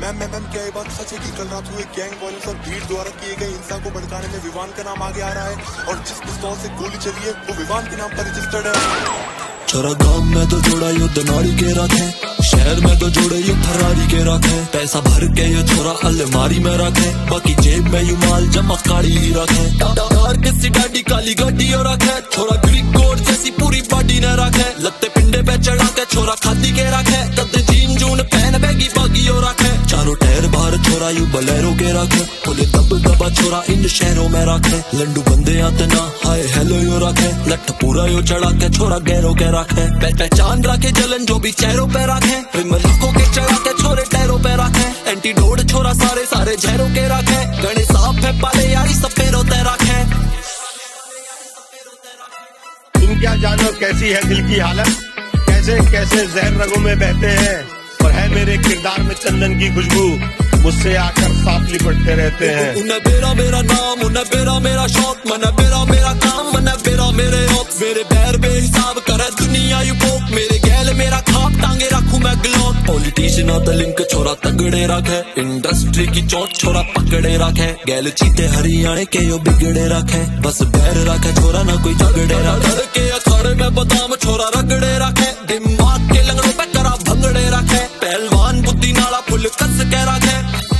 Ma'am क्या ये बात सच है कि कल रात हुए गैंग वायलेंस और भीड़ द्वारा किए गए हिंसा को भड़काने में विवान का नाम आगे आ रहा है और जिस पिस्तौल से गोली चली है वो विवान के नाम पर रजिस्टर्ड है। छोरा गांव में तो जोड़ा युद्ध नारी के रखे, शहर में तो जोड़े यू फरारी के रखे, पैसा भर के ये छोरा अलमारी में रखे, बाकी जेब में यू माल जमा काली ही रखे। कार किसी डाडी काली गड्डी और रखे, छोरा ग्रीक कोड जैसी पूरी बॉडी न रखे, लत्ते पिंडे पे चढ़ा के छोरा खादी के रखे, कदे जीन जून पहन बैगी बागी और रखे, चारों टायर बाहर छोरा यू बलेरो के रखे, बोले दब दबा छोरा इन शहरों में रखे, लंडू बंदे आते ना हाय हेलो यो रखे, लठ पूरा यो चढ़ा के छोरा गैरों के रखे, पहचान रखे जलन जो भी चेहरों पे रखे, लाखों के चढ़ा के छोरे टैरों पे रखे, एंटीडोट छोरा सारे सारे जहरों के रखे, गणे साफ है पाले यारी सपेरों ते रखे। तुम क्या जानो कैसी है दिल की हालत, कैसे कैसे जहर रगों में बहते हैं, और है मेरे किरदार में चंदन की खुशबू, मुझसे आकर साथ लिपटते रहते हैं। उन्हें बेरा मेरा नाम, उन्हें बेरा मेरा शौक, मना बेरा मेरा काम, मना बेरा मेरे औक, मेरे पैर बेहिसाब करे दुनिया यू पोक, मेरे गैल मेरा खाप टांगे रखूं मैं ग्लॉक, पॉलिटिशियन आता लिंक छोरा तगड़े रखे, इंडस्ट्री की चोट छोरा पकड़े रखे, गैल चीते हरियाणे के यो बिगड़े रखे, बस बैर रखे छोरा ना कोई झगड़े रखे, के अखाड़े में बादाम छोरा रगड़े रखे, दिमाग के लंगड़ों पे करा भंगड़े रखे, पहलवान बुद्धि नाला फुल कस के रखे।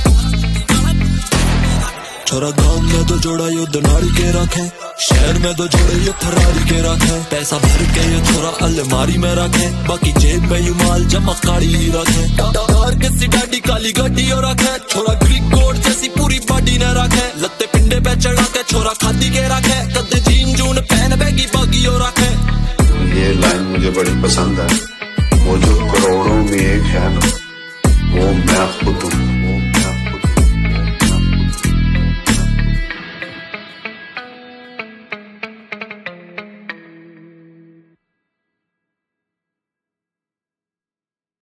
छोरा गांव में तो जोड़ा युद्ध नारी के रखे, शहर में तो जोड़े यू फरारी के रखे, पैसा भर के ये छोरा अलमारी में रखे, बाकी जेब में यू माल जमा काली ही रखे, कार किसी डाडी काली गड्डी और रखे, छोरा ग्रीक कोड जैसी पूरी बॉडी न रखे, लत्ते पिंडे पे चढ़ा के छोरा खादी के रखे, कदे जीन जून पहन बैगी बागी और रखे। ये लाइन मुझे बड़ी पसंद है, वो जो करोड़ों में एक है ना, वो मैं खुद हूँ।